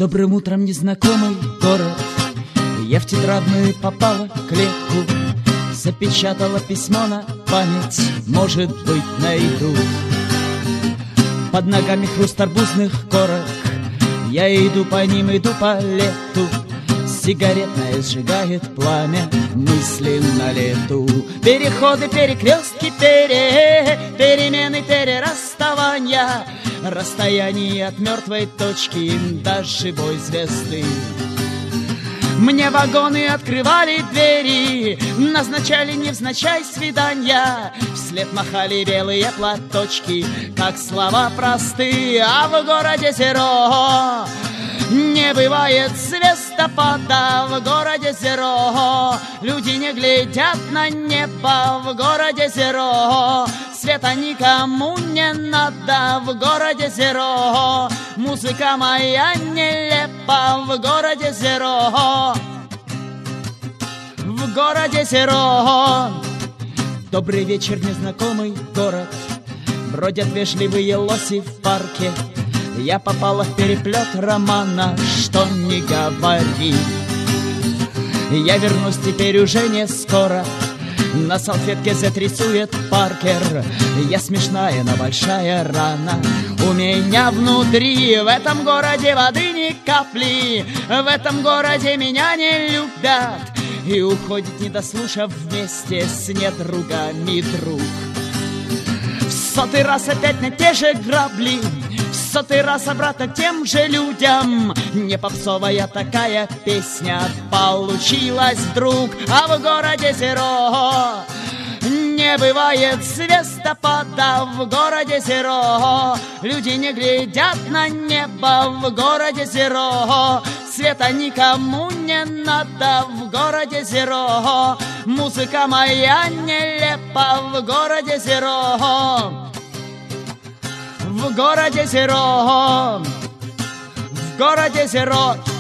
Добрым утром, незнакомый город. Я в тетрадную попала клетку, запечатала письмо на память, может быть, найду. Под ногами хруст арбузных корок, я иду по ним, иду по лету. Сигаретная сжигает пламя, мысли на лету. Переходы, перекрестки, перемены, перерасставания, расстояние от мертвой точки до живой звезды. Мне вагоны открывали двери, назначали невзначай свидания, вслед махали белые платочки, как слова просты. А в городе зеро не бывает звездопада, в городе зеро люди не глядят на небо, в городе зеро света никому не надо, в городе зеро музыка моя нелепа, в городе зеро, в городе зеро. Добрый вечер, незнакомый город, бродят вежливые лоси в парке. Я попала в переплет романа, что не говори. Я вернусь теперь уже не скоро, на салфетке Z рисует Паркер. Я смешная, но большая рана у меня внутри. В этом городе воды ни капли, в этом городе меня не любят, и уходит, не дослушав, вместе с недругами друг. В сотый раз опять на те же грабли, в сотый раз обратно к тем же людям. Не попсовая такая песня получилась вдруг. А в городе зеро не бывает звездопада, в городе зеро люди не глядят на небо, в городе зеро света никому не надо, в городе зеро музыка моя нелепа, в городе зеро, в городе зеро, в городе зеро.